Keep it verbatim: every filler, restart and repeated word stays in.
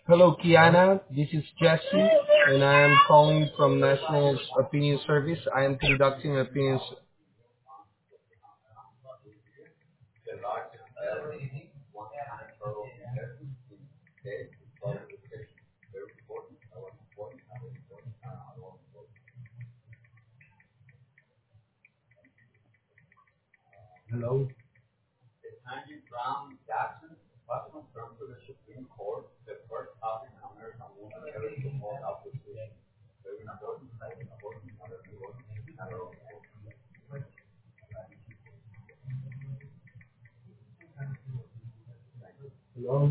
Hello, Kiana. This is Jesse, and I am calling from National Opinion Service. I am conducting opinions. Hello.